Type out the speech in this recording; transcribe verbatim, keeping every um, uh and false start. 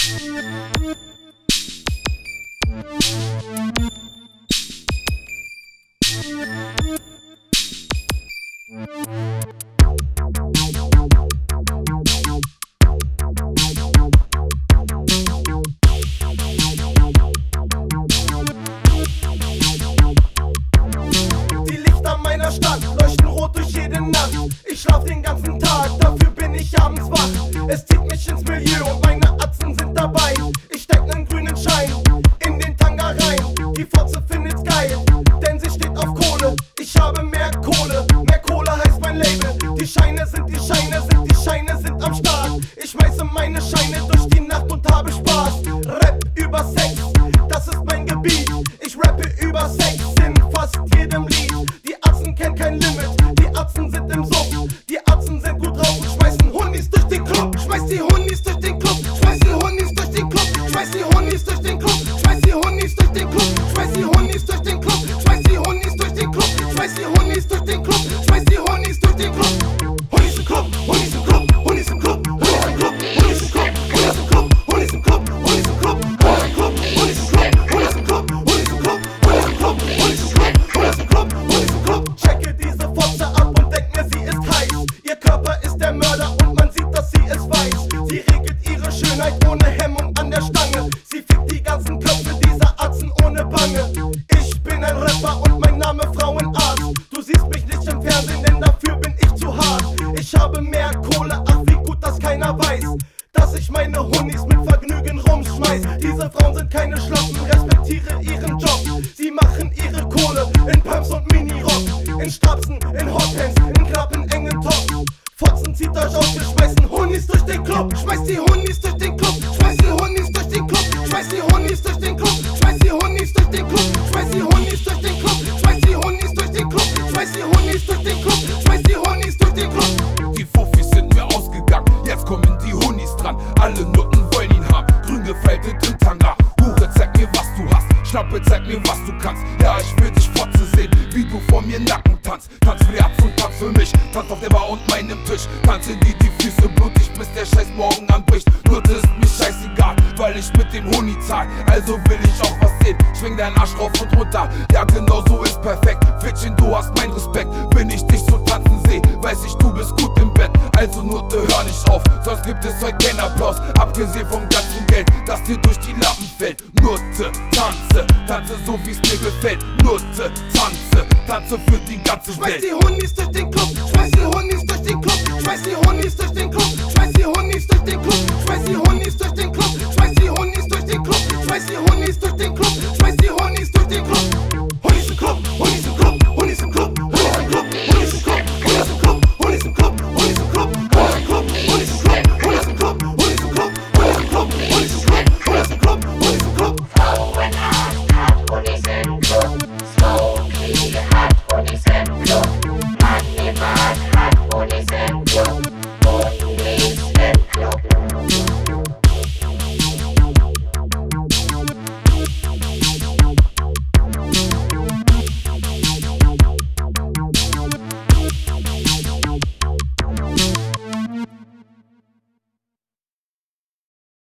Stadt leuchten rot durch jede Nacht. Ich schlaf den ganzen Tag, dafür bin ich abends wach. Es zieht mich ins Milieu und meine Atzen sind dabei. Ich steck nen grünen Schein in den Tanga rein. Die Fotze findet's geil, denn sie steht auf Kohle. Ich habe mehr Kohle, mehr Kohle heißt mein Label. Die Scheine sind, die Scheine sind, die Scheine sind am Start. Ich schmeiße meine Scheine durch die Nacht und habe Spaß. Rap über Sex, das ist mein Gebiet. Ich rappe über Sex in fast jedem Lied. Kennt kein Limit, die Atzen sind im Suff. Die Atzen sind gut drauf und schmeißen Hundis durch den Club. Schmeiß die Hundis durch den Club, schmeiß die Hundis durch den Club. Schmeiß die Hundis durch den Club, schmeiß die Hundis durch den Club. Schmeiß die Hundis durch den Club, schmeiß die Hundis durch den Club. Schmeiß die Hundis durch den Club, schmeiß die Hundis durch den Club. Hundis im Club, Hundis im Club, Hundis im Club, Hundis im Club, Hundis im Club, Hundis im Club, Hundis im Club, Hundis im Club, Hundis im Club, Hundis im Club, Hundis im Club, Hundis im Club, Hundis im Club, Hundis im Club, Hundis im Club, Hundis im Club, Hundis im Club. Checke diese Fotze ab und denk mir, sie ist heiß. Ihr Körper ist der Mörder und man sieht, dass sie es weiß. Sie regelt ihre Schönheit ohne Hemmung an der Stange. Sie fickt die ganzen Köpfe dieser Atzen ohne Bange. Ich bin ein Rapper und mein Name Frauenarzt. Du siehst mich nicht im Fernsehen, denn dafür bin ich zu hart. Ich habe mehr Kohle, ach wie gut, dass keiner weiß, dass ich meine Hundis mit Vergnügen rumschmeiß. Diese Frauen sind keine Schloppen, respektiere ihren Job. Sie machen ihre Kohle in Pumps und Minirock, in Strapsen, in Hotpants, in knappen engen Top. Fotzen zieht euch aus, wir schmeißen Hundis durch den Club. Schmeiß die Hundis durch den Club, schmeiß die Hundis durch den Club. Schmeiß die Hundis durch den Club, schmeiß die Hundis durch den Club. Schmeiß die Hundis durch den Club, schmeiß die Hundis durch den Club. Schmeiß die Hundis durch den Club, schmeiß die Hundis durch den Club. Die Fuffis sind mir ausgegangen, jetzt kommen die Hundis dran. Alle Nutten wollen ihn haben, grün gefaltet im Tanga. Hure, zeig mir, was du hast, Schnappe, zeig mir, was du kannst. Ja, ich will dich Fotze sehen, wie du vor mir Nacken tanzt. Tanz für die Atzen und tanz für mich, tanz auf der Bar und meinem Tisch. Tanze dir die Füße blutig, bis der Scheiß morgen anbricht. Nur das ist mir scheißegal, weil ich mit dem Huni zahl. Also will ich auch was sehen, schwing deinen Arsch rauf und runter. Ja, genau so ist perfekt, Fittchen, du hast mein Respekt. Wenn ich dich so tanzen seh, weiß ich, du bist gut im Bett. Also Nutte, hör nicht auf, sonst gibt es heute keinen Applaus. Abgesehen vom ganzen Geld, das dir durch die Lappen fällt. Nutte, tanze, tanze so wie's mir gefällt. Nutte, tanze, tanze für die ganze Welt. Schmeiß die Hundis durch den Club, schmeiß die Hundis durch den Club. Schmeiß die Hundis durch den Club, schmeiß die Hundis